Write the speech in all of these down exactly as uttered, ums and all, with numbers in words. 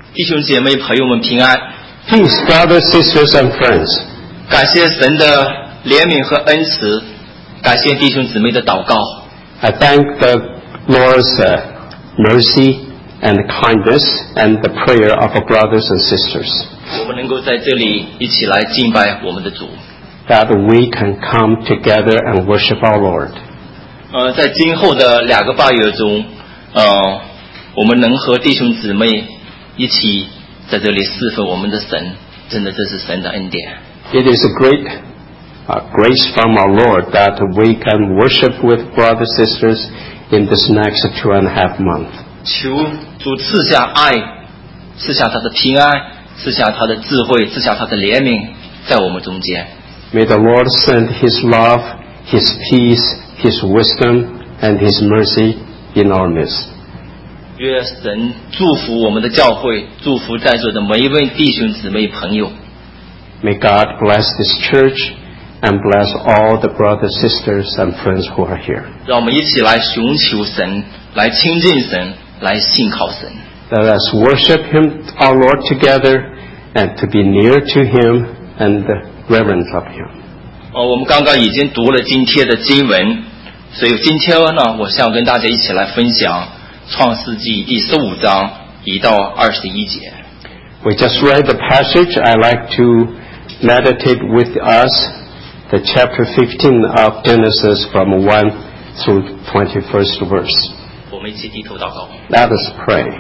弟兄姐妹朋友们平安。 Peace, brothers, sisters, and friends. 感谢神的怜悯和恩慈，感谢弟兄姊妹的祷告。 I thank the Lord's uh, mercy and kindness and the prayer of our brothers and sisters. 我们能够在这里一起来敬拜我们的主。 That we can come together and worship our Lord. 呃，在今后的两个半月中，呃，我们能和弟兄姊妹一起在这里侍奉我们的神，真的这是神的恩典。 It is a great uh, grace from our Lord that we can worship with brothers and sisters in this next two and a half months. 求主赐下爱，赐下他的平安，赐下他的智慧，赐下他的怜悯，在我们中间。 May the Lord send His love, His peace, His wisdom, and His mercy in our midst. 愿神祝福我们的教会，祝福在座的每一位弟兄姊妹朋友。 May God bless this church and bless all the brothers, sisters, and friends who are here. 让我们一起来寻求神，来亲近神，来信靠神。 Let us worship Him, our Lord, together, and to be near to Him and reverence of Him. 哦，我们刚刚已经读了今天的经文，所以今天呢，我想跟大家一起来分享创世纪第十五章一到二十一节。 We just read the passage. I like to meditate with us the chapter fifteen of Genesis from one through twenty-first verse. 我们一起低头祷告。 Let us pray.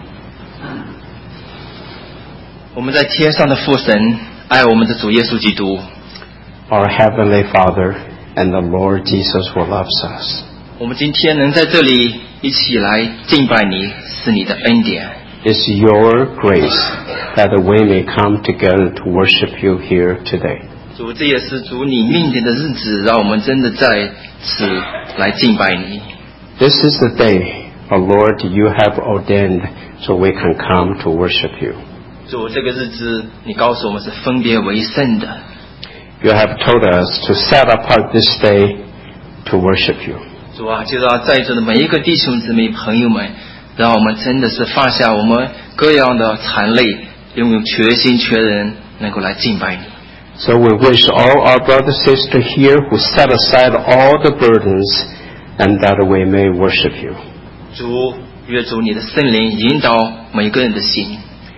我们在天上的父神，爱我们的主耶稣基督。 Our Heavenly Father and the Lord Jesus who loves us. 我们今天能在这里一起来敬拜你，是你的恩典。 It's your grace that we may come together to worship you here today. 主，这也是主你命定的日子，让我们真的在此来敬拜你。 This is the day, O Lord, you have ordained so we can come to worship you. 主，这个日子你告诉我们是分别为圣的。 You have told us to set apart this day to worship you. 主啊，就让在座的每一个弟兄姊妹朋友们，让我们真的是放下我们各样的残累，拥有全心全人能够来敬拜你。 So we wish all our brothers and sisters here who set aside all the burdens and that we may worship you. 主，愿主你的圣灵引导每个人的心，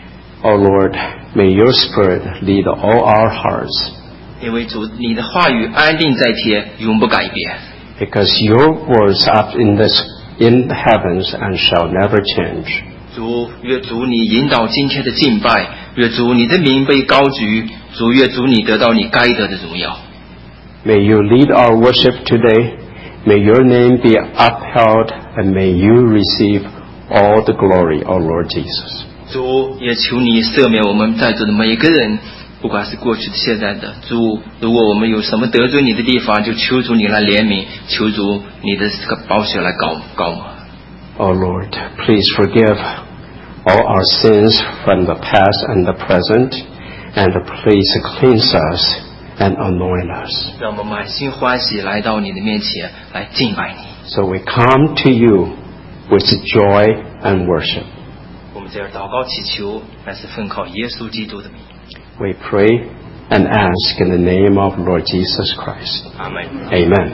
O Lord, may your Spirit lead all our hearts, 因为主你的话语安定在天，永不改变。 because your words are in, this, in the heavens and shall never change. 主，愿主你引导今天的敬拜，愿主你的名被高举，主愿主你得到你该得的荣耀。 May you lead our worship today. May your name be upheld and may you receive all the glory, O Lord Jesus. 主，也求你赦免我们在座的每一个人，不管是过去的、现在的。主，如果我们有什么得罪你的地方，就求主你来怜悯，求主你的这个宝血来告告我。 O Lord, please forgive all our sins from the past and the present, and please cleanse us and anoint us. 让我们满心欢喜来到你的面前来敬拜你。 So we come to you with joy and worship. 我们这样祷告祈求，乃是奉靠耶稣基督的名。 We pray and ask in the name of Lord Jesus Christ. 阿门。 Amen.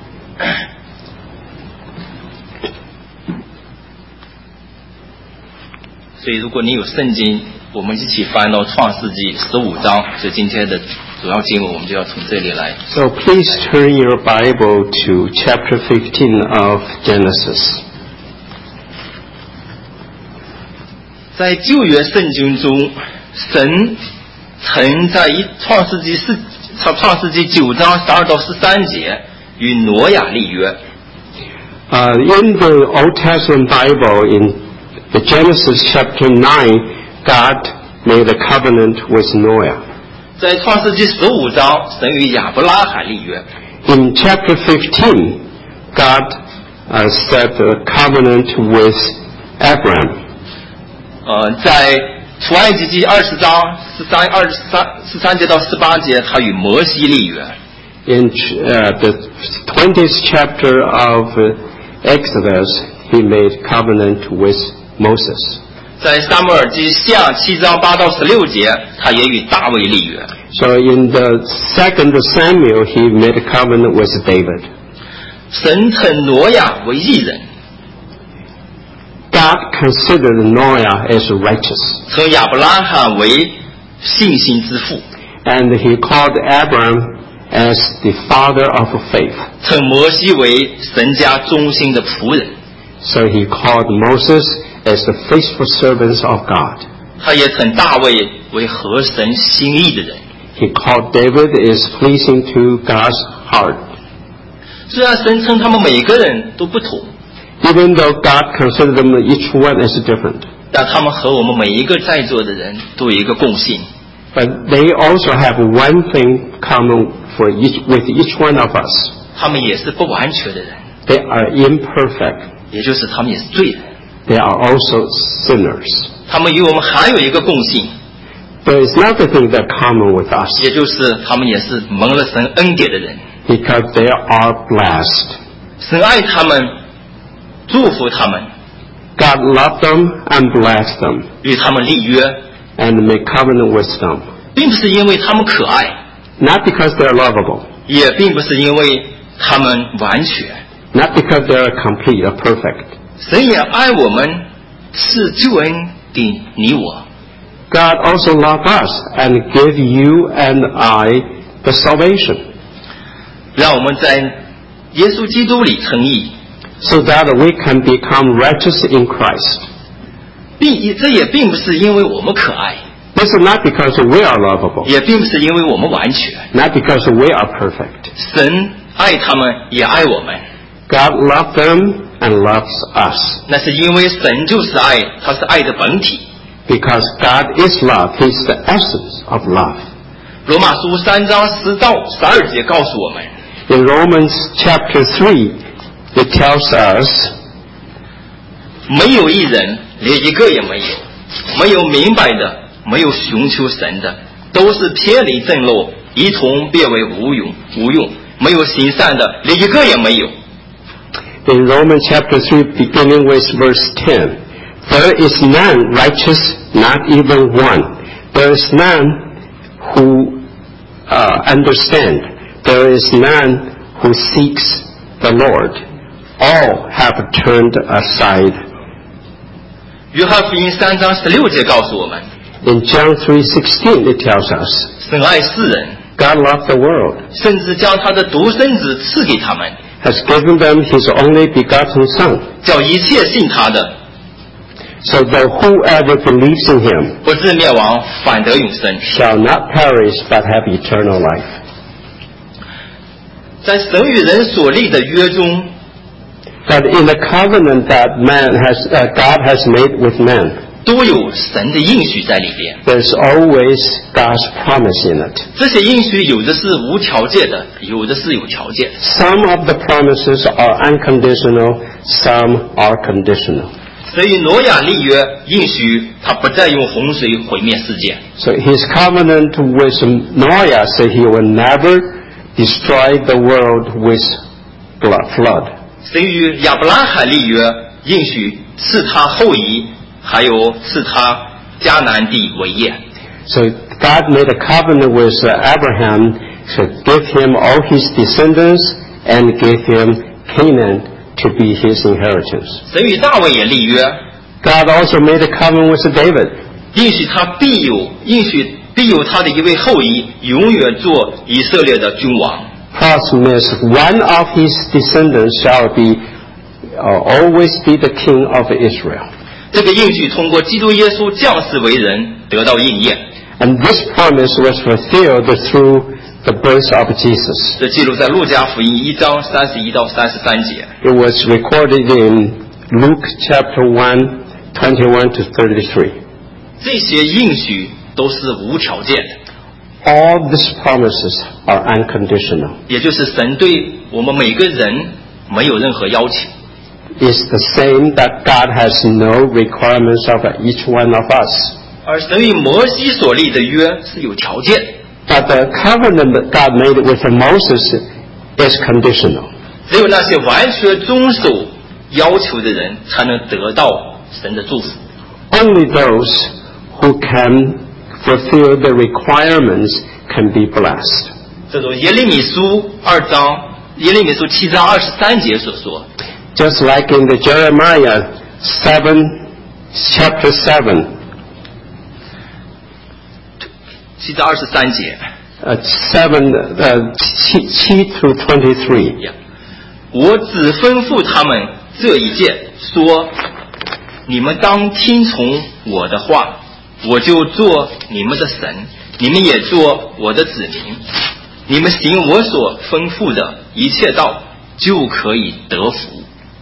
所以，如果你有圣经，我们一起翻到创世纪十五章，所以今天的主要经文我们就要从这里来。 So please turn your Bible to chapter fifteen of Genesis. 在旧约圣经中，神曾在一创世纪四创世纪九章十二到十三节与挪亚立约。 Uh, in the Old Testament Bible, in the Genesis chapter nine, God made a covenant with Noah. 在创世纪十五章，神与亚伯拉罕立约。 In chapter fifteen, God uh, set a covenant with Abraham. 呃，在出埃及记二十章十三二十三十三节到十八节，他与摩西立约。 In uh, the twentieth chapter of uh, Exodus, he made covenant with Moses. 在撒母耳记下七章八到十六节，他也与大卫立约。 So in the second Samuel, he made a covenant with David. 神称挪亚为义人， God considered Noah as righteous. 称亚伯拉罕为信心之父， And he called Abraham as the father of faith. 称摩西为神家忠心的仆人。 So he called Moses as the faithful servants of God. 他也称大卫为合神心意的人。 He called David as pleasing to God's heart. 虽然神称他们每个人都不同， Even though God considered them each one as different. 但他们和我们每一个在座的人都有一个共性， But they also have one thing common for each, with each one of us. 他们也是不完全的人， They are imperfect. 也就是他们也是罪人。 They are also sinners. 他们与我们还有一个共性， There is another thing that common with us, 也就是他们也是蒙了神恩典的人。 because they are blessed. 神爱他们，祝福他们， God loved them and blessed them 与他们立约， and made covenant with them. 并不是因为他们可爱， Not because they are lovable, 也并不是因为他们完全。 not because they are complete or perfect. 神也爱我们，是救恩给你我。 God also loved us and gave you and I the salvation, 让我们在耶稣基督里称义， so that we can become righteous in Christ. 并这也并不是因为我们可爱， This is not because we are lovable, 也并不是因为我们完全。 not because we are perfect. 神爱他们，也爱我们， God loved them and loves us, 那是因为神就是爱，他是爱的本体。 because God is love. He's the essence of love. 罗马书三章十到十二节告诉我们， In Romans chapter three, it tells us, 没有一人，连一个也没有，没有明白的，没有寻求神的，都是偏离正路，一同变为无用无用，没有行善的，连一个也没有。 in Romans chapter three, beginning with verse ten, there is none righteous, not even one. There is none who uh, understand. There is none who seeks the Lord. All have turned aside. 约翰福音三章十六节告诉我们， In John three sixteen, it tells us, 神爱世人， God loved the world, 甚至将他的独生子赐给他们， has given them His only begotten Son, 叫一切信他的 so that whoever believes in Him 不至灭亡，反得永生。 shall not perish but have eternal life. 在神与人所立的约中， That in the covenant that man has, uh, God has made with man, 都有神的应许在里边。 there's always God's promise in it. 这些应许有的是无条件的，有的是有条件。 Some of the promises are unconditional, some are conditional. 神与挪亚立约，应许他不再用洪水毁灭世界。 So his covenant with Noah said he will never destroy the world with blood, flood. 神与亚伯拉罕立约，应许赐他后裔，还有赐他迦南地为业。 So God made a covenant with Abraham to give him all his descendants and give him Canaan to be his inheritance. 神与大卫也立约， God also made a covenant with David, 应许他必有应许必有他的一位后裔，永远做以色列的君王。 promised one of his descendants shall be uh, always be the king of Israel. 这个应许通过基督耶稣降世为人得到应验。 And this promise was fulfilled through the birth of Jesus. 这记录在路加福音一章三十一到三十三节。 It was recorded in Luke chapter one, twenty-one to thirty-three. 这些应许都是无条件的， All these promises are unconditional. 也就是神对我们每个人没有任何要求。 It's the same that God has no requirements of each one of us. 而神与摩西所立的约是有条件， But the covenant that God made with Moses is conditional. 只有那些完全遵守要求的人才能得到神的祝福。 only those who can fulfill the requirements can be blessed. 这种耶利米书二章，耶利米书七章二十三节所说。 Just like in the Jeremiah seven, chapter seven. 七章二十三节。 Uh, seven, uh, 七, 七 through twenty-three. Yeah. 我只吩咐他们这一件，说你们当听从我的话，我就做你们的神，你们也做我的子民，你们行我所吩咐的一切道，就可以得福。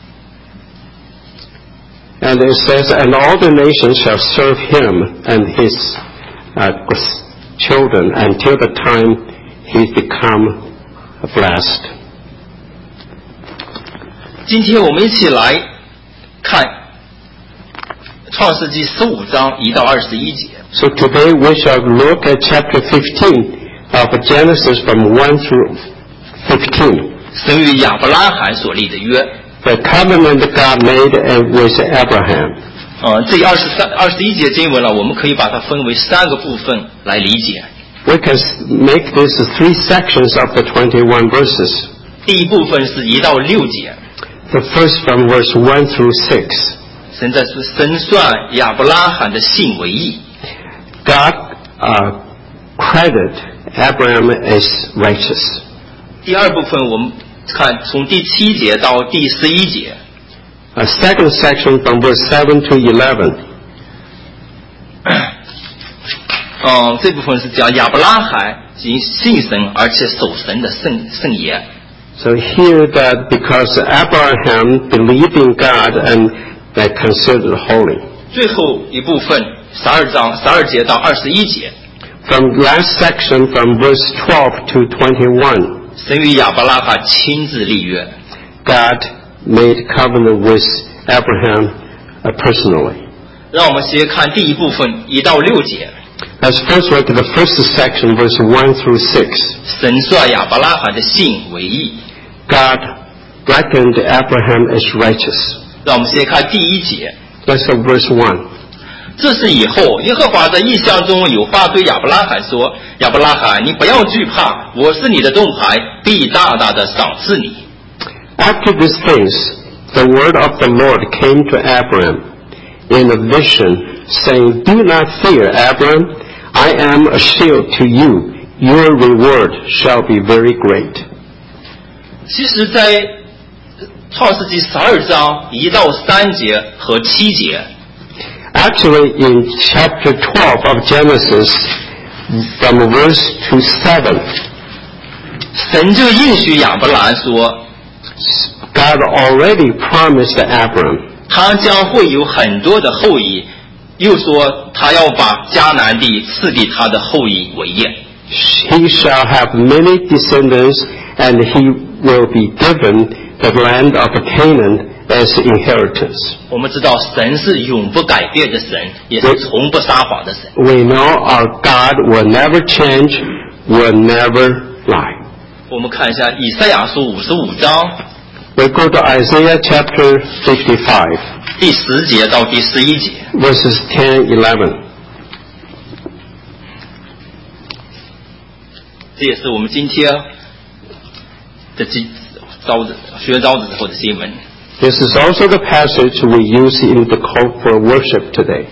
And it says, and all the nations shall serve him and his uh, children until the time he become blessed. 今天我们一起来看创世纪十五章一到二十一节。 So today we shall look at chapter fifteen of Genesis from one through fifteen. 神与亚伯拉罕所立的约。 The covenant God made with Abraham. 呃，这二十三、二十一节经文了，我们可以把它分为三个部分来理解。 We can make this three sections of the twenty-one verses. 第一部分是一到六节。 The first from verse one through six. 神在说，神算亚伯拉罕的信为义。 God uh, credited Abraham as righteous. 第二部分我们看从第七节到第十一节。 A second section from verse seven to eleven. 嗯，这部分是讲亚伯拉罕仅信神而且守神的圣圣言。 So here that because Abraham believed in God and that considered holy. 最后一部分十二章十二节到二十一节。 From last section from verse twelve to twenty-one. 神与亚伯拉罕亲自立约。 God made covenant with Abraham uh, personally. 让我们先看第一部分一到六节。 Let's first look at the first section, verse one through six. 神算亚伯拉罕的信为义。 God reckoned Abraham as righteous. 让我们先看第一节。 Let's look at verse one. 这是以后，耶和华在异象中有话对亚伯拉罕说：“亚伯拉罕，你不要惧怕，我是你的盾牌，必大大的赏赐你。” After these things, the word of the Lord came to Abraham in a vision, saying, Do not fear, Abraham. I am a shield to you. Your reward shall be very great. 其实在创世纪十二章一到三节和七节。 Actually, in chapter twelve of Genesis, from verse to seven, 神就应许亚伯兰说 God already promised Abraham 他将会有很多的后裔，又说他要把迦南地赐给他的后裔为业。 He shall have many descendants, and he will be given the land of Canaan as inheritance. 我们知道神是永不改变的神，也是从不撒谎的神。 We know our God will never change, will never lie. 我们看一下以赛亚书五十五章 We go to Isaiah chapter fifty-five, 第十节到第十一节。 verses ten, eleven. 这也是我们今天的记招子学招子之后的经文。 This is also the passage we use in the call for worship today.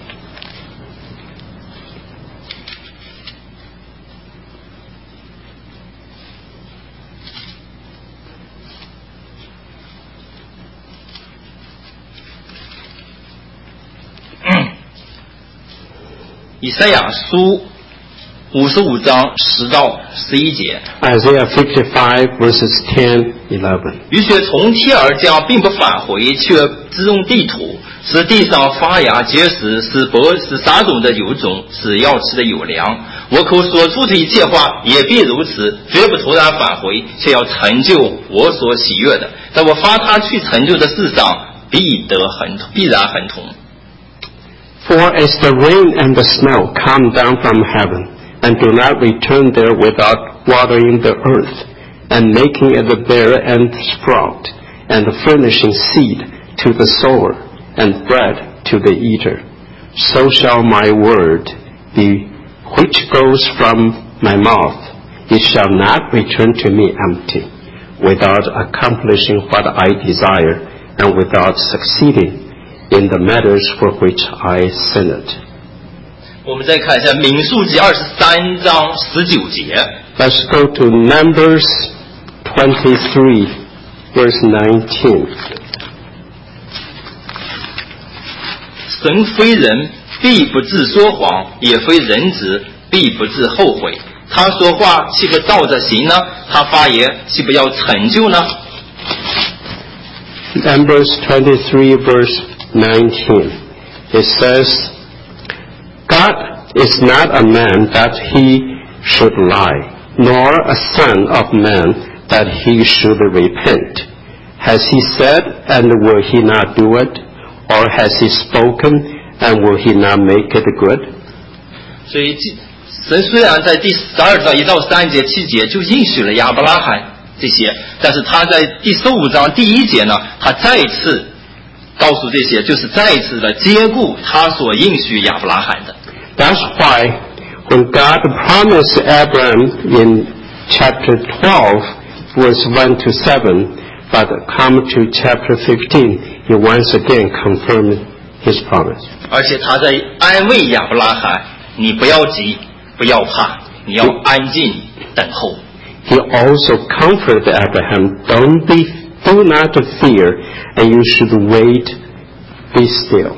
以赛亚书五十五章十到十一节。 Isaiah fifty-five, verses ten, eleven. 雨雪从天而降，并不返回，却滋润地土，使地上发芽结实，使播使撒种的有种，使要吃的有粮。我口所出的一切话也必如此，绝不突然返回，却要成就我所喜悦的。在我发他去成就的事上，必得很必然很同。 For as the rain and the snow come down from heaven, and do not return there without watering the earth, and making it bear and sprout, and furnishing seed to the sower, and bread to the eater, so shall my word be which goes from my mouth. It shall not return to me empty, without accomplishing what I desire, and without succeeding in the matters for which I sent it. 我们再看一下民数记二十三章十九节。 Let's go to Numbers twenty-three, verse nineteen. 神非人，必不致说谎；也非人子，必不致后悔。他说话岂不照着行呢？他发言岂不要成就呢？ Numbers twenty-three, verse nineteen. It says, God is not a man that he should lie, nor a son of man that he should repent. Has he said, and will he not do it? Or has he spoken, and will he not make it good? 所以神虽然在第十二章一到三节七节就应许了亚伯拉罕这些，但是他在第十五章第一节呢，他再一次告诉这些，就是再一次的接顾他所应许亚伯拉罕的。 That's why when God promised Abraham in chapter twelve, verse one to seven, but come to chapter fifteen, he once again confirmed his promise. 而且他在安慰亚伯拉罕，你不要急，不要怕，你要安静等候。 He also comforted Abraham, don't be, do not fear, and you should wait, be still.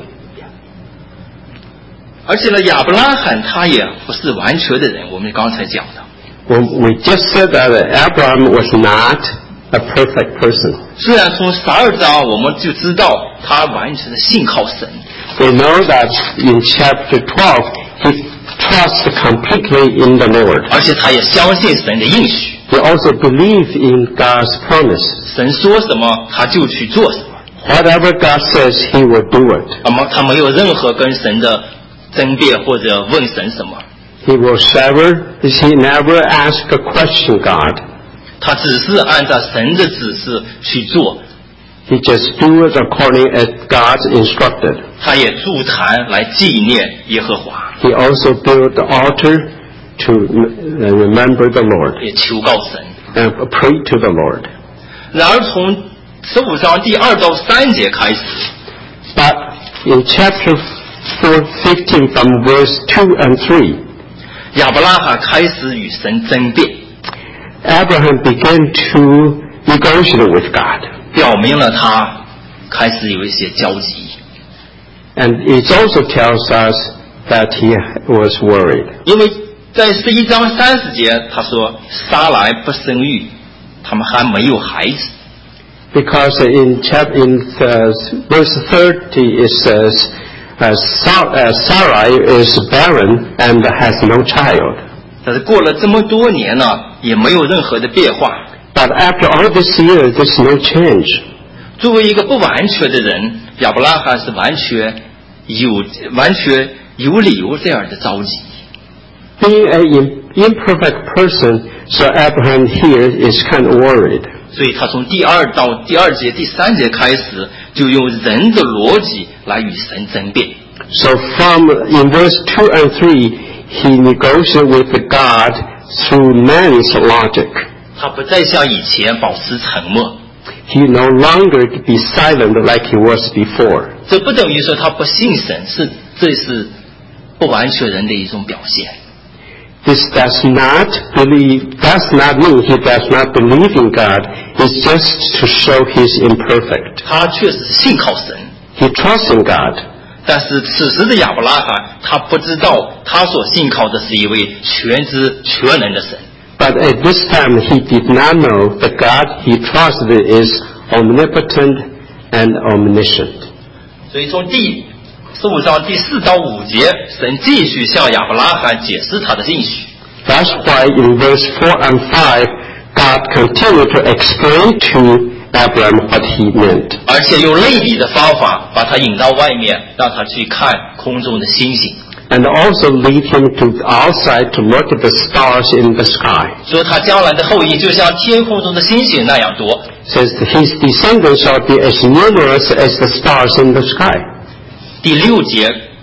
而且呢，亚伯拉罕他也不是完全的人，我们刚才讲的。 Well, we just said that Abraham was not a perfect person. 虽然从十二章我们就知道他完全的信靠神。 We know that in chapter twelve, he trusts completely in the Lord. 而且他也相信神的应许。 He also believed in God's promise. 神说什么，他就去做什么。 Whatever God says, he will do it. 那么他没有任何跟神的争辩或者问神什么。 He will never, he never ask a question God. 他只是按照神的指示去做。 He just do it according as God instructed. 他也筑坛来纪念耶和华。 He also built the altar to remember the Lord. 也求告神。 And pray to the Lord. 然而从十五章第二到三节开始。 But in chapter four, fifteen, from verse two and three, 亚伯拉罕开始与神争辩。 Abraham began to negotiate with God. 表明了他开始有一些焦急。 And it also tells us that he was worried. 因为在十一章三十节他说撒来不生育，他们还没有孩子。 Because in chapter in uh, verse thirty it says, uh, Sarai is barren and has no child. 但是过了这么多年呢，也没有任何的变化。 But after all this year, there's no change. 作为一个不完全的人，亚伯拉罕是完全有完全有理由这样的着急。 Being an imperfect person, so Abraham here is kind of worried. 所以他从第二到第二节、第三节开始，就用人的逻辑来与神争辩。 So from in verse two and three, he negotiated with God through man's logic. 他不再像以前保持沉默。 He no longer be silent like he was before. 这不等于说他不信神，是这是不完全人的一种表现。 This does not believe, does not mean he does not believe in God. It's just to show he's imperfect. 他确实是信靠神。 He trusts in God. 但是此时的亚伯拉罕，他不知道他所信靠的是一位全知全能的神。 But at this time, he did not know that God he trusted is omnipotent and omniscient. 所以从第十五章第四到五节，神继续向亚伯拉罕解释他的应许。 That's why in verse four and five, God continued to explain to Abraham what he meant. 而且用类比的方法把他引到外面，让他去看空中的星星。 And also lead him to outside to look at the stars in the sky. 说他将来的后裔就像天空中的星星那样多。 Says his descendants shall be as numerous as the stars in the sky. 第六节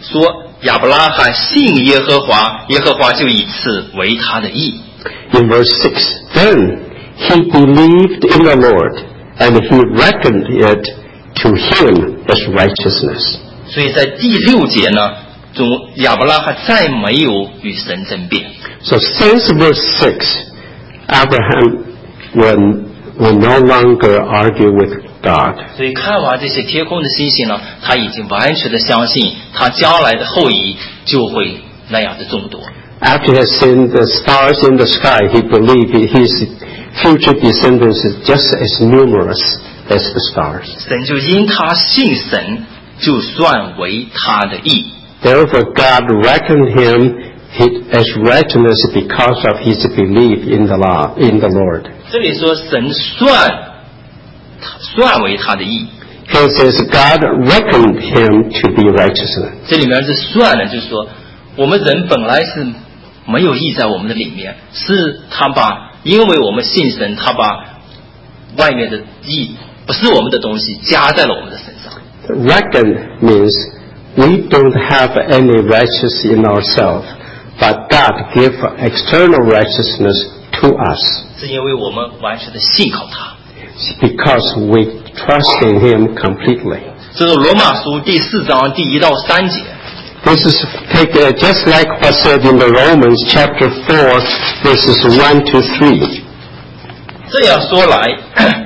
说亚伯拉罕信耶和华，耶和华就以此为他的义。 In verse six, then he believed in the Lord, and he reckoned it to him as righteousness. 所以在第六节呢，中亚伯拉罕再没有与神争辩。 So since verse six, Abraham will, will no longer argue with God. 所以看完这些天空的星星呢，他已经完全的相信他将来的后裔就会那样的众多。 After he has seen the stars in the sky, he believed his future descendants is just as numerous as the stars. 神就因他信神，就算为他的义。 Therefore, God reckoned him as righteousness because of his belief in the law, in the Lord. 这里说神算算为他的义。 He says God reckoned him to be righteousness. 这里面这算呢，就是说我们人本来是没有义在我们的里面，是他把因为我们信神，他把外面的义不是我们的东西加在了我们的身上。 Reckon means we don't have any righteousness in ourselves, but God gave external righteousness to us. 是因为我们完全的信靠他。 Because we trust in him completely. 这是罗马书第四章第一到三节。 This is take uh, just like what's said in the Romans chapter four, verses one to three. 这样说来，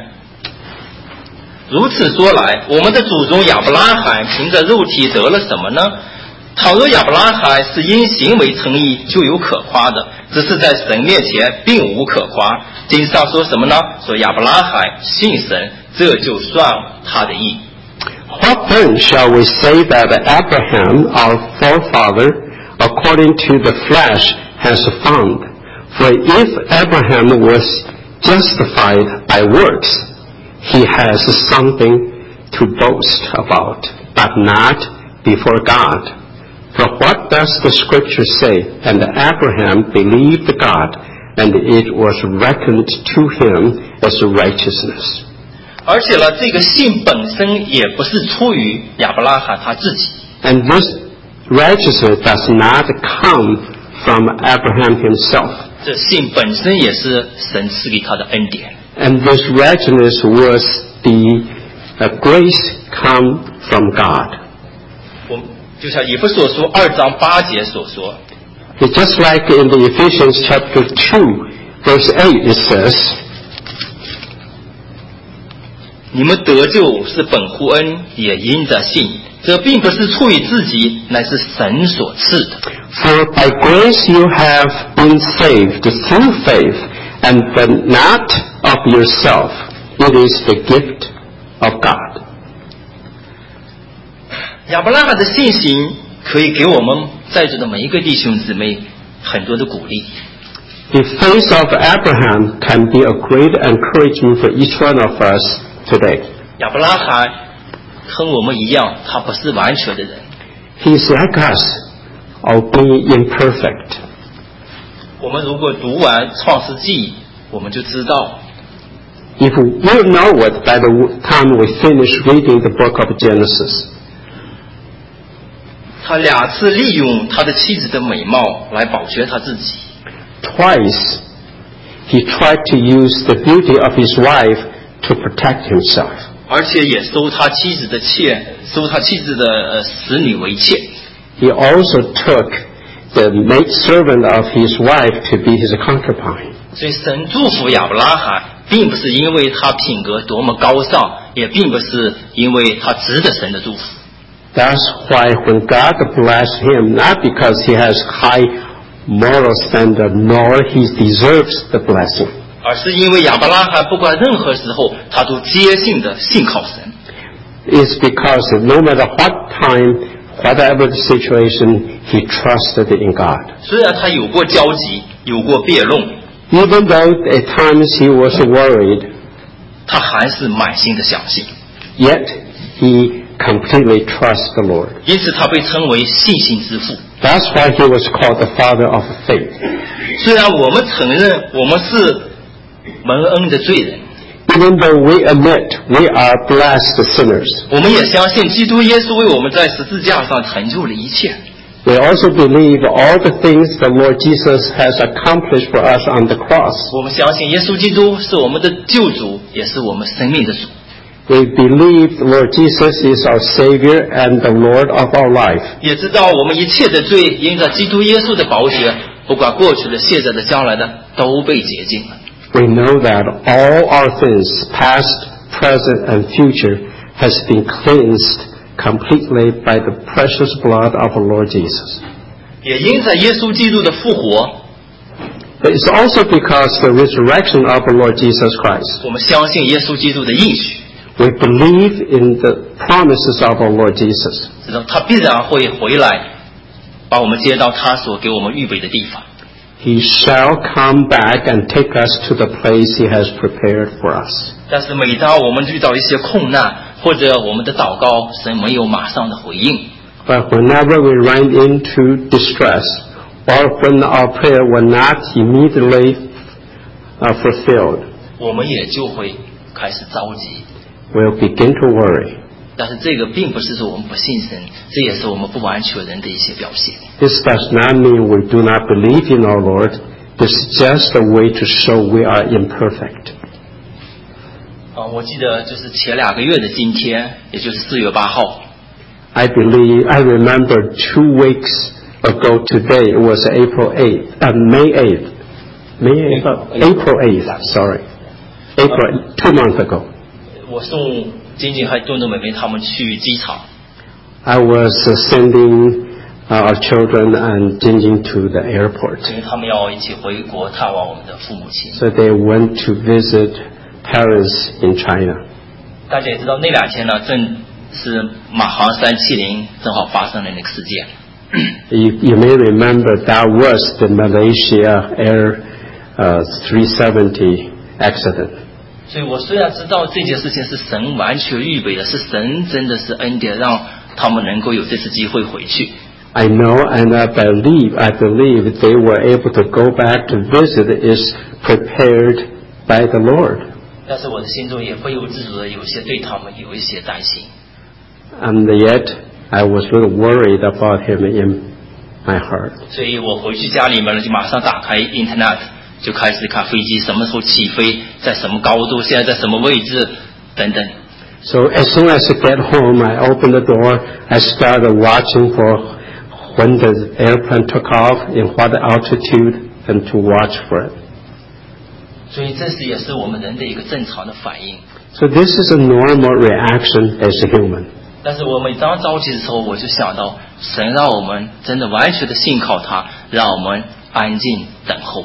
如此说来，我们的祖宗亚伯拉罕凭着肉体得了什么呢？倘若亚伯拉罕是因行为称义，就有可夸的，只是在神面前并无可夸。经上说什么呢？说亚伯拉罕信神，这就算他的义。 What then shall we say that Abraham, our forefather, according to the flesh, has found? For if Abraham was justified by works, he has something to boast about, but not before God. For what does the scripture say? And Abraham believed God, and it was reckoned to him as righteousness. 而且呢，这个信本身也不是出于亚伯拉罕他自己。 And this righteousness does not come from Abraham himself. 这信本身也是神赐给他的恩典。 And this righteousness was the uh, grace come from God. 我就像以弗所书二章八节所说。 It's just like in the Ephesians chapter two, verse eight, it says, 你们得救是本乎恩，也因着信。这并不是出于自己，乃是神所赐的。 For by grace you have been saved through faith, and but not of yourself. It is the gift of God. 亚伯拉罕的信心可以给我们在座的每一个弟兄姊妹很多的鼓励。 The faith of Abraham can be a great encouragement for each one of us today. 亚伯拉罕跟我们一样，他不是完全的人。 He is like us, of being imperfect. 我们如果读完创世纪，我们就知道 If we know it by the time we finish reading the book of Genesis, 他两次利用他的妻子的美貌来保全他自己。 twice he tried to use the beauty of his wife to protect himself. 而且也收他妻子的妾，收他妻子的呃使女为妾。 He also took the maidservant of his wife to be his concubine. 所以神祝福亚伯拉罕，并不是因为他品格多么高尚，也并不是因为他值得神的祝福。 That's why when God blessed him, not because he has high moral standard, nor he deserves the blessing, 而是因为亚伯拉罕不管任何时候，他都坚信的信靠神。 it's because no matter what time, whatever the situation, he trusted in God. 虽然他有过交集，有过辩论， Even though at times he was worried, 他还是满心的相信。 yet he completely trusts the Lord. 因此，他被称为信心之父。 That's why he was called the father of faith. 虽然我们承认我们是蒙恩的罪人， even though we admit we are blessed sinners. 我们也相信基督耶稣为我们在十字架上成就了一切。 We also believe all the things the Lord Jesus has accomplished for us on the cross. 我们相信耶稣基督是我们的救主，也是我们生命的主。 We believe the Lord Jesus is our Savior and the Lord of our life. 也知道我们一切的罪因着基督耶稣的宝血，不管过去的、现在的、将来的，都被洁净了。 We know that all our sins, past, present, and future, has been cleansed completely by the precious blood of our Lord Jesus. 也因着耶稣基督的复活， It's also because the resurrection of our Lord Jesus Christ. 我们相信耶稣基督的应许， We believe in the promises of our Lord Jesus. 知道他必然会回来，把我们接到他所给我们预备的地方。 He shall come back and take us to the place He has prepared for us. 但是每当我们遇到一些困难，或者我们的祷告，神没有马上的回应。 But whenever we run into distress, or when our prayer will not immediately uh, fulfilled, 我们也就会开始着急。 we'll begin to worry. 但是这个并不是说我们不信神，这也是我们不完全人的一些表现。 This does not mean we do not believe in our Lord. This is just a way to show we are imperfect. 啊，我记得就是前两个月的今天，也就是四月八号， I believe, I remember two weeks ago today, it was April eighth, uh, May eighth. May eighth? April eighth, sorry. April, two months ago. 我送晶晶还东东妹妹他们去机场， I was uh, sending uh, our children and Jinjing to the airport. 因为他们要一起回国探望我们的父母亲。 So they went to visit parents in China. 大家也知道那两天呢，正是马航三七零正好发生了那个事件。 You, you may remember that was the Malaysia Air uh, three seventy accident. 所以我虽然知道这件事情是神完全预备的，是神真的是恩典让他们能够有这次机会回去。 I know and I believe, I believe they were able to go back to visit is prepared by the Lord. 但是我的心中也不由自主的有些对他们有一些担心。 And yet I was really worried about him in my heart. 所以我回去家里面呢，就马上打开 Internet， 就开始看飞机什么时候起飞，在什么高度，现在在什么位置等等。 So as soon as I get home, I opened the door, I started watching for when the airplane took off, in what altitude, and to watch for it. 所以这是也是我们人的一个正常的反应。 So this is a normal reaction as a human. 但是我每当着急的时候，我就想到神让我们真的完全的信靠他，让我们安静等候。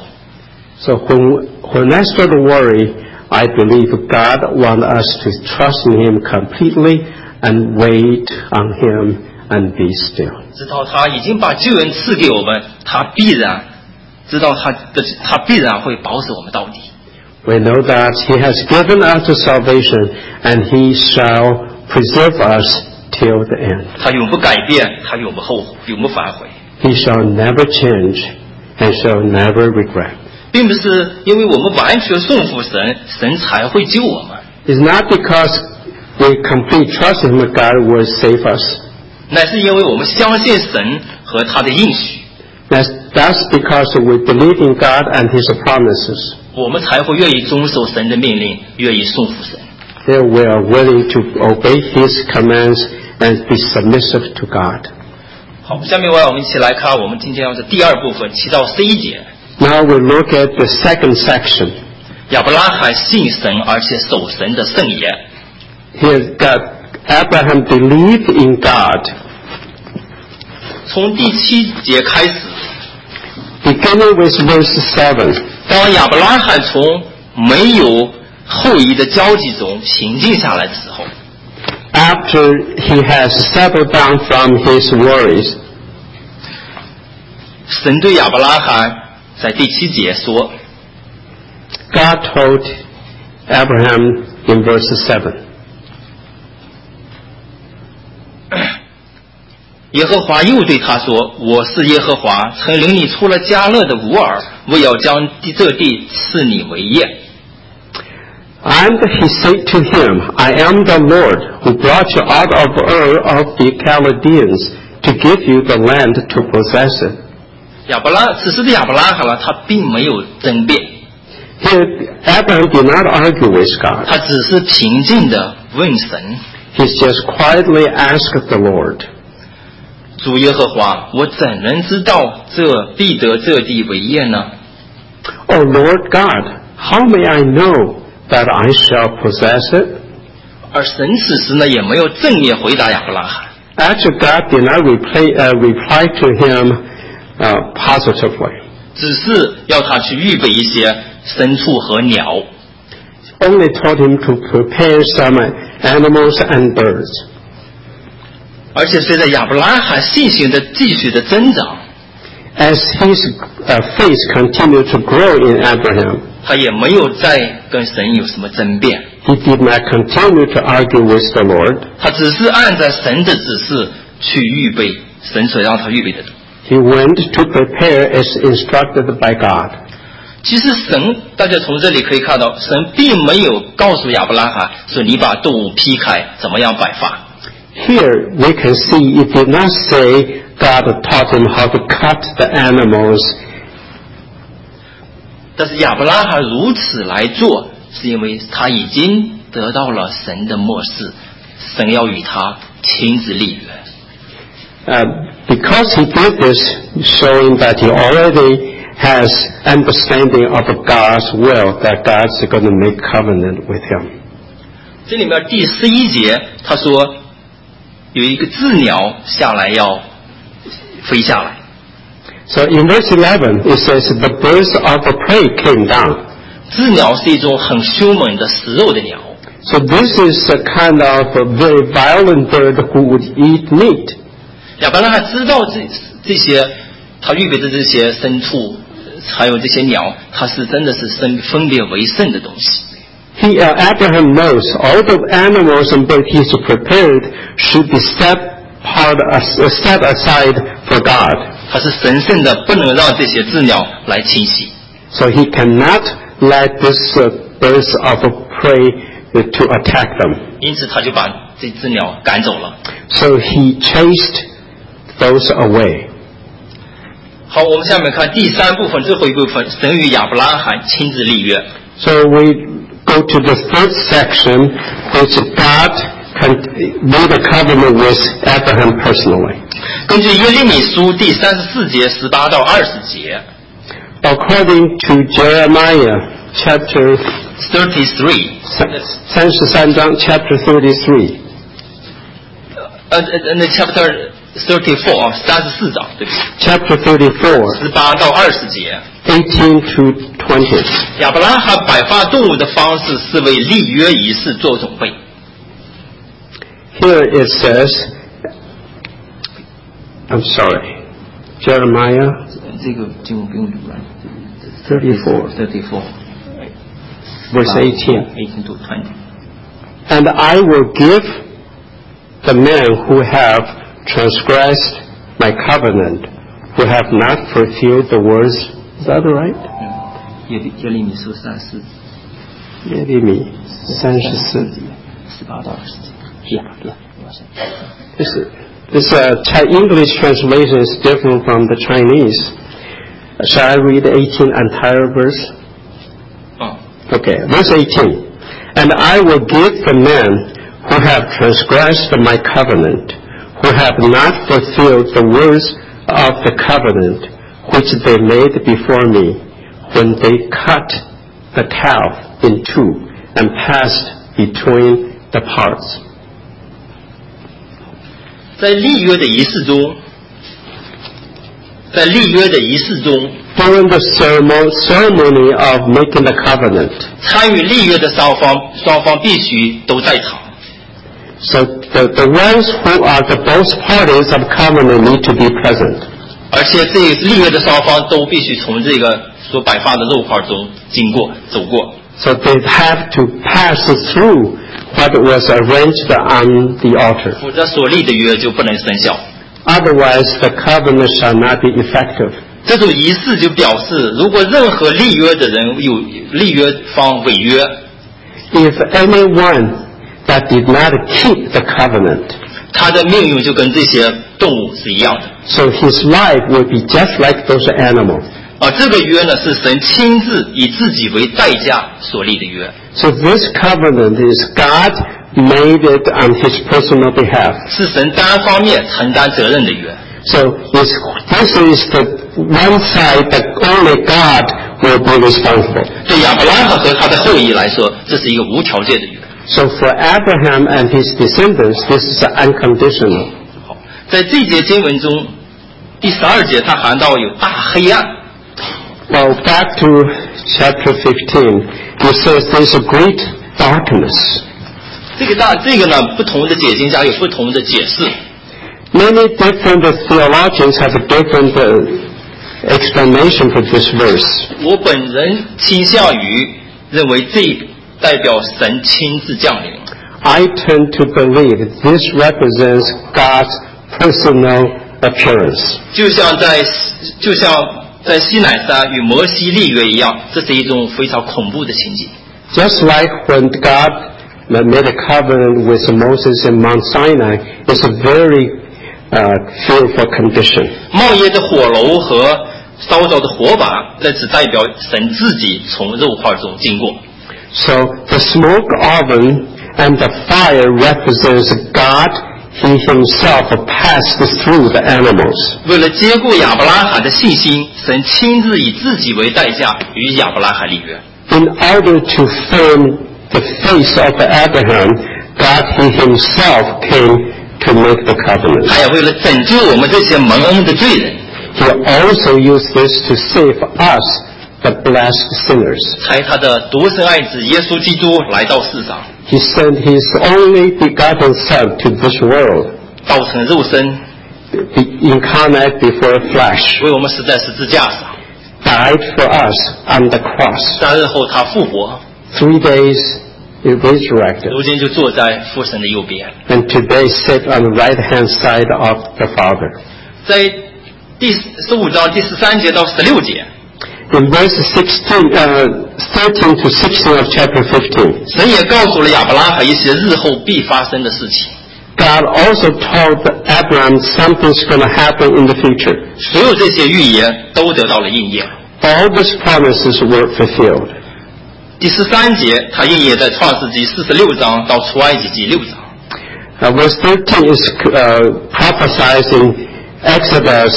So when, when I start to worry, I believe God wants us to trust in Him completely and wait on Him and be still. 知道他已经把救恩赐给我们，他必然知道他的他必然会保守我们到底。 We know that He has given us the salvation and He shall preserve us till the end. 他永不改变，他永不后永不反悔。 He shall never change and shall never regret. 并不是因为我们完全顺服神，神才会救我们。 It's not because we complete trust in Him that God will save us. 乃是因为我们相信神和他的应许， That's, that's because we believe in God and His promises. 我们才会愿意遵守神的命令，愿意顺服神。 There we are willing to obey His commands and be submissive to God. 好，下面我们一起来看我们今天要的第二部分，七到十一节。 Now we look at the second section. 亚伯拉罕信神而且守神的圣言。 Here, God, Abraham believed in God. 从第七节开始， Beginning with verse seven. 当亚伯拉罕从没有后裔的交集中平静下来的时候， After he has settled down from his worries, 神对亚伯拉罕在第七节说， God told Abraham in verse seven, 耶和华又对他说，我是耶和华，曾领你出了迦勒的吾尔，我要将这地赐你为业。 And he said to him, I am the Lord who brought you out of Ur of the Chaldeans to give you the land to possess it. 亚伯拉此时的亚伯拉罕呢，他并没有争辩。 Here, Abraham did not argue with God. 他只是平静地问神。 He just quietly asked the Lord. 主耶和华，我怎能知道这必得这地为业呢？ Oh Lord God, how may I know that I shall possess it? 而神此时呢，也没有正面回答亚伯拉罕。 Actually, God did not reply, uh, reply to him uh, positively. 只是要他去预备一些牲畜和鸟。 Only told him to prepare some animals and birds. 而且随着亚伯拉罕信心的继续的增长， As his uh, faith continued to grow in Abraham, 他也没有再跟神有什么争辩。 he did not continue to argue with the Lord. 他只是按照神的指示去预备神所让他预备的。 He went to prepare as instructed by God. 其实神，大家从这里可以看到，神并没有告诉亚伯拉罕说你把动物劈开，怎么样摆发。 Here we can see it did not say God taught him how to cut the animals. 但是亚伯拉罕如此来做，是因为他已经得到了神的默示，神要与他亲自立约。 Uh, because he did this, showing that he already has understanding of God's will, that God's going to make covenant with him. 这里面第十一节他说有一个鸷鸟下来要飞下来。 So in verse eleven, it says, the birds of the prey came down. 鸷鸟是一种很凶猛的食肉的鸟。 So this is a kind of a very violent bird who would eat meat. 亚伯拉罕知道这这些他预备的这些牲畜还有这些鸟，它是真的是分分别为圣的东西。 He, uh, Abraham knows all the animals and birds he's prepared should be set, part, uh, set aside for God. 它是神圣的，不能让这些鸷鸟来侵袭。 So he cannot let these uh, birds of prey uh, to attack them. 因此他就把这只鸟赶走了。 So he chased those away. 好，我们下面看第三部分，最后一部分，神与亚伯拉罕亲自立约。 So we go to the third section, which God made a covenant with Abraham personally. 根据耶利米书第三十四节十八到二十节 According to Jeremiah chapter thirty-three， 三十三章 chapter thirty-three. 呃呃那 chapter thirty-four 啊，三十四章，对不起 Chapter thirty-four, 十八到二十节。 eighteen to twenty. 亚伯拉罕摆发动物的方式是为立约仪式做准备。 Here it says, I'm sorry, Jeremiah 这个经文不用读了。 thirty-four, thirty-four verse eighteen. eighteen to twenty. And I will give the men who have transgressed my covenant, who have not fulfilled the words. Is that right? 耶利耶利米书三十耶利米三十四十八到二十节。Yeah, yeah. This, this uh, English translation is different from the Chinese. Shall I read the eighteen entire verse? 哦 Okay, verse eighteen. And I will give the men who have transgressed my covenant, who have not fulfilled the words of the covenant which they made before me, when they cut the calf in two and passed between the parts. 在立约的仪式中，在立约的仪式中， During the ceremony, ceremony of making the covenant, 参与立约的双方，双方必须都在场。 so the, the ones who are the both parties of covenant need to be present. 而且这立约的双方都必须从这个所摆发的肉块中经过走过。 So they have to pass through what was arranged on the altar. 否则所立的约就不能生效。 Otherwise, the covenant shall not be effective. 这种仪式就表示，如果任何立约的人有立约方违约， if anyone that did not keep the covenant, 他的命运就跟这些动物是一样的。 so his life would be just like those animals. 而这个约呢，是神亲自以自己为代价所立的约。 So this covenant is God made it on his personal behalf. 是神单方面承担责任的约。 So it's, this is the one side that only God will be responsible. 对亚伯拉罕和他的后裔来说，这是一个无条件的约。 So for Abraham and his descendants, this is unconditional. 好，在这节经文中，第十二节他谈到有大黑暗。 Well, back to chapter fifteen, it says there's a great darkness. 这个大这个呢，不同的解经家有不同的解释。 Many different theologians have a different uh, explanation for this verse. 我本人倾向于认为这代表神亲自降临。 I tend to believe this represents God's personal appearance. 就像在就像在西乃山与摩西立约一样，这是一种非常恐怖的情景。 Just like when God made a covenant with Moses in Mount Sinai, it's a very uh, fearful condition. 冒烟的火炉和烧着的火把，那只代表神自己从肉块中经过。 So the smoke oven and the fire represents God. He himself passed through the animals. 为了接顾亚伯拉罕的信心，神亲自以自己为代价与亚伯拉罕立约。 In order to firm the faith of Abraham, God he himself came to make the covenant. 他也为了拯救我们这些蒙恩的罪人。 He also used this to save us, the blessed sinners. 差他的独生爱子耶稣基督来到世上。 He sent his only begotten Son to this world, 道成肉身， incarnate before flesh, 为我们死在十字架上。 died for us on the cross. 三日后他复活， Three days he resurrected, 如今就坐在父神的右边。 and today sit on the right hand side of the Father. 在第十五章第十三节到十六节， In verse sixteen, uh, thirteen to sixteen of chapter fifteen, 神也告诉了亚伯拉罕一些日后必发生的事情。 God also told Abraham something's going to happen in the future. 所有这些预言都得到了应验。 All these promises were fulfilled. 第十三节，它应验在创世纪四十六章到出埃及记六章。 Uh, verse thirteen is uh, prophesizing Exodus.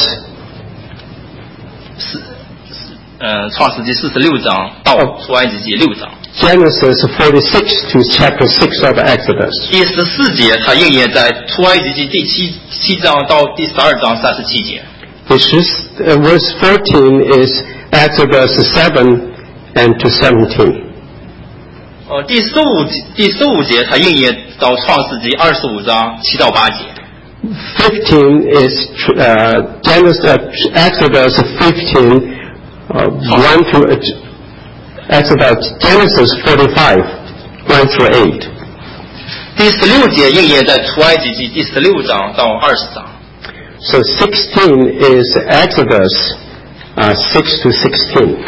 是，嗯，创世纪四十六章到出埃及记六章。 Genesis forty-six to chapter six of Exodus. 第十四节，它应验在出埃及记第七七章到第十二章三十七节。 Which is, uh, verse fourteen is Exodus seven and to seventeen. 呃，第十五第十五节，它应验到创世纪二十五章七到八节。 fifteen is uh, Genesis, uh, Exodus fifteen, uh, one through uh, Exodus Genesis forty-five, one through eight. 第十六节应验在出埃及记第十六章到二十章。 So sixteen is Exodus uh, six to sixteen.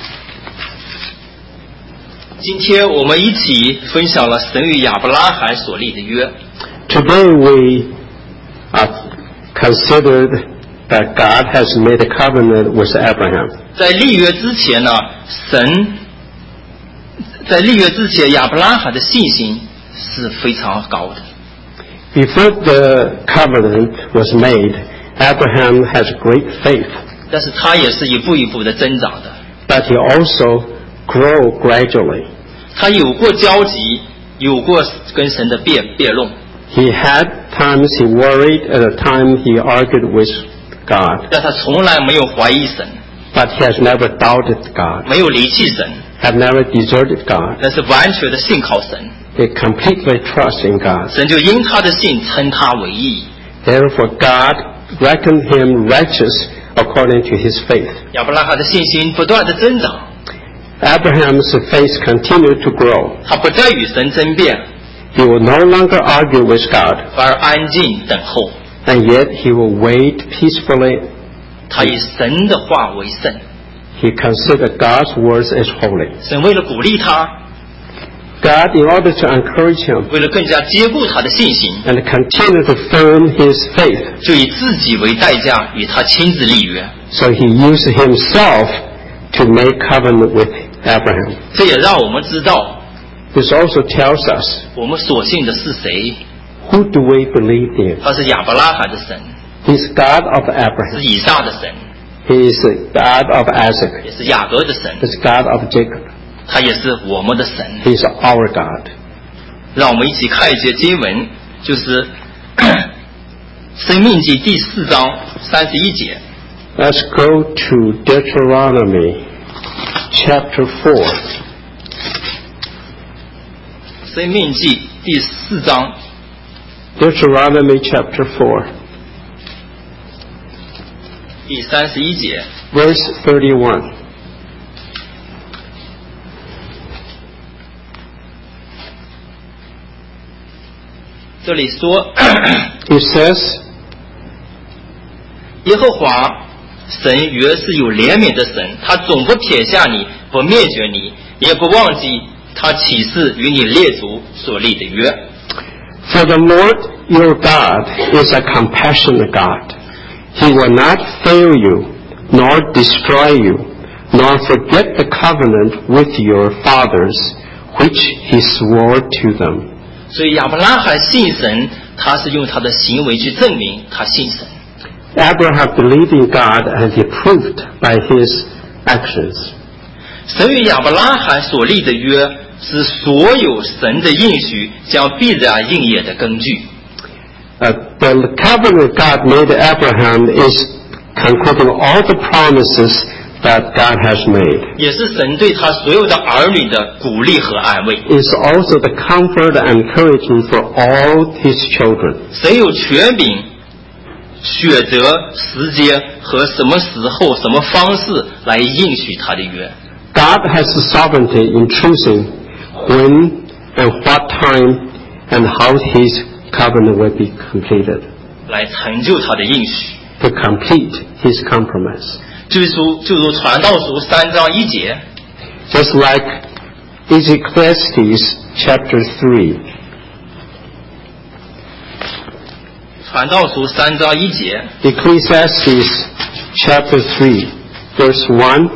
今天我们一起分享了神与亚伯拉罕所立的约。 Today we uh, considered that God has made a covenant with Abraham. 在立约之前呢，神在立约之前，亚伯拉罕的信心是非常高的。 Before the covenant was made, Abraham has great faith, 但是他也是一步一步的增长的。 but he also grew gradually. 他有过交集，有过跟神的辩辩论， He had times he worried, at a time he argued with God, 但他从来没有怀疑神， but he has never doubted God, 没有离弃神， have never deserted God. 但是完全的信靠神。 He completely trusts in God. 神就因他的信称他为义。 Therefore, God reckoned him righteous according to his faith. 亚伯拉罕的信心不断的增长， Abraham's faith continued to grow. 他不再与神争辩， He will no longer argue with God, 反而安静等候。 and yet he will wait peacefully. 他以神的话为圣。 He considered God's words as holy. 神为了鼓励他， God, in order to encourage him 为了更加坚固他的信心， and continue to firm his faith, 就以自己为代价与他亲自立约。 so he used himself to make covenant with Abraham. 这也让我们知道， This also tells us, 我们所信的是谁？ who do we believe in? 他是亚伯拉罕的神， He's God of 是 Abraham. 以撒的神， He is the God of Isaac. 也是雅各的神， He's God of Jacob. 他也是我们的神。 He's our God. 让我们一起看一节经文，就是申命记第四章三十一节。 Let's go to Deuteronomy chapter four. 申命记第四章 Deuteronomy chapter four, 第三十一节。 verse thirty-one. 这里说， He says, 耶和华神原是有怜悯的神，他总不撇下你，不灭绝你，也不忘记他起誓与你列祖所立的约。 For the Lord your God is a compassionate God. He will not fail you, nor destroy you, nor forget the covenant with your fathers, which he swore to them. 所以亚伯拉罕信神，他是用他的行为去证明他信神。 Abraham believed in God and he proved by his actions. 神与亚伯拉罕所立的约，是所有神的应许将必然应验的根据。 Uh, the covenant God made to Abraham is concluding all the promises that God has made. 也是神对他所有的儿女的鼓励和安慰。 It's also the comfort and encouragement for all his children. 神有权柄选择时间和什么时候、什么方式来应许他的约。 God has the sovereignty in choosing when and what time and how his covenant will be completed, 来成就他的应许。 to complete his compromise. 就如就如传道书三章一节， Just like Ecclesiastes chapter three. 传道书三章一节， Ecclesiastes chapter three, verse one.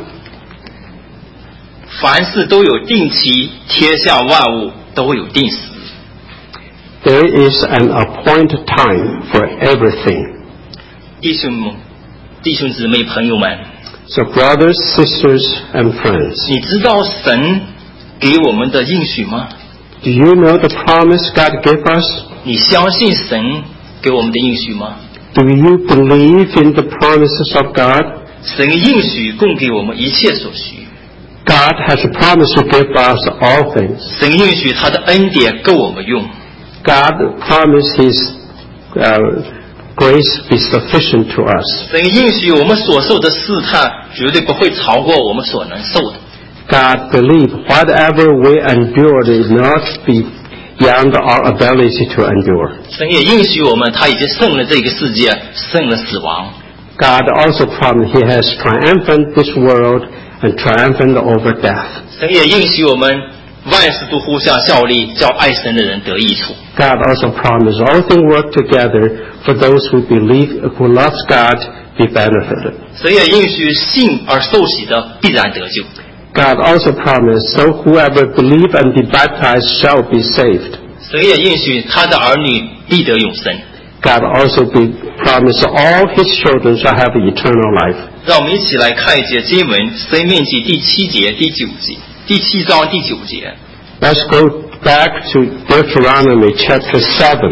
凡事都有定期，天下万物都有定时。 There is an appointed time for everything. 弟兄们、弟兄姊妹、朋友们， So brothers, sisters, and friends, 你知道神给我们的应许吗？ do you know the promise God gave us? 你相信神给我们的应许吗？ Do you believe in the promises of God? 神应许供给我们一切所需， God has a promise to give us all things. 神应许他的恩典够我们用， God promised His uh, grace be sufficient to us. 神应许我们所受的试探绝对不会超过我们所能受的。 God believed whatever we endured is not be beyond our ability to endure. 神也应许我们，他已经胜了这个世界，胜了死亡。 God also promised He has triumphed this world and triumphed over death. 神也应许我们，万事都互相效力，叫爱神的人得益处。 God also promised all things work together for those who believe, who loves God, be benefited. 神也应许信而受洗的必然得救。 God also promised, so whoever believe and be baptized shall be saved. 神也应许他的儿女必得永生。 God also be promised all His children shall have eternal life. 让我们一起来看一节经文，《申命记》第七节、第九节，第七章第九节。 Let's go back to Deuteronomy chapter seven.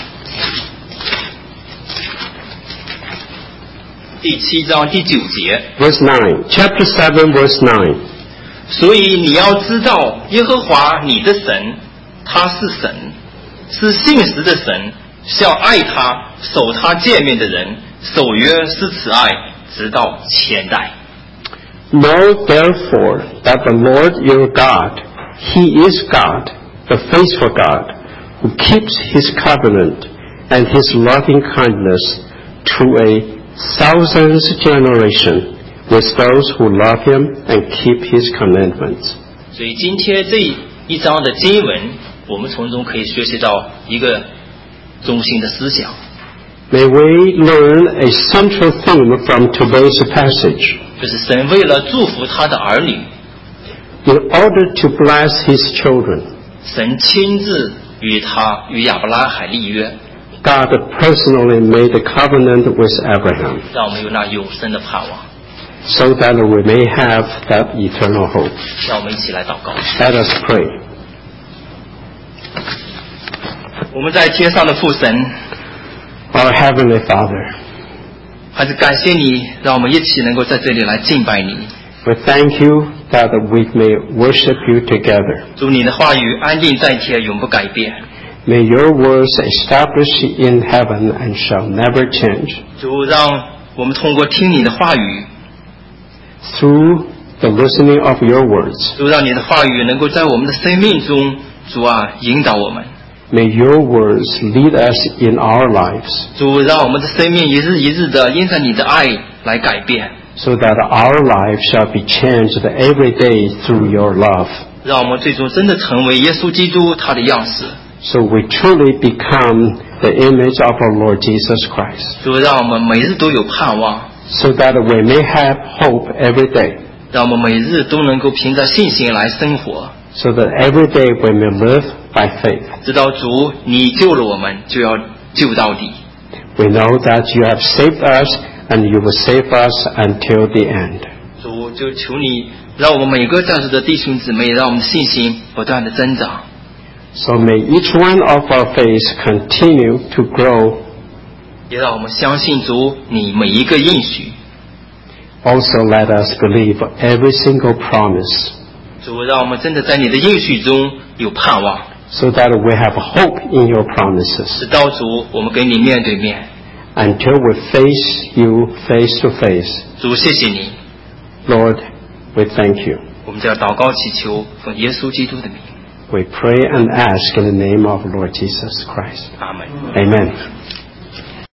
第七章第九节， Verse nine. Chapter seven, verse nine. 所以你要知道，耶和华你的神，他是神，是信实的神，向爱他、守他诫命的人，守约是慈爱，直到千代。 Know therefore that the Lord your God, He is God, the faithful God, who keeps His covenant and His loving kindness to a thousandth generation with those who love Him and keep His commandments. 所以今天这一章的经文，我们从中可以学习到一个中心的思想。 May we learn a central theme from today's passage. 就是神为了祝福他的儿女， In order to bless his children, 神亲自与他与亚伯拉罕立约， God personally made a covenant with Abraham 让我们有那永生的盼望。 so that we may have that eternal hope. 让我们一起来祷告。 Let us pray. 我们在天上的父神， Our Heavenly Father, 还是感谢你，让我们一起能够在这里来敬拜你。 we thank you that we may worship you together. 祝你的话语安定在天，永不改变。 May your words establish in heaven and shall never change. 主，让我们通过听你的话语， Through the listening of your words, 主，让你的话语能够在我们的生命中，主啊，引导我们。 may your words lead us in our lives 主，让我们的生命一日一日的因着你的爱来改变， so that our lives shall be changed every day through your love. 让我们最终真的成为耶稣基督他的样式。 So we truly become the image of our Lord Jesus Christ, 主，让我们每日都有盼望， so that we may have hope every day, 让我们每日都能够凭着信心来生活。 so that every day we may live by faith. 知道主你救了我们，就要救到底。 We know that you have saved us and you will save us until the end. 主，就求你让我们每个在座的弟兄姊妹，让我们的信心不断的增长， So may each one of our faith continue to grow. 也让我们相信主你每一个应许。 Also let us believe every single promise, 主，让我们真的在你的应许中有盼望， so that we have hope in your promises 直到主我们跟你面对面。 until we face you face to face. 主，谢谢你， Lord, we thank you. 我们这样祷告祈求，奉耶稣基督的名， We pray and ask in the name of Lord Jesus Christ. 阿门。 Amen.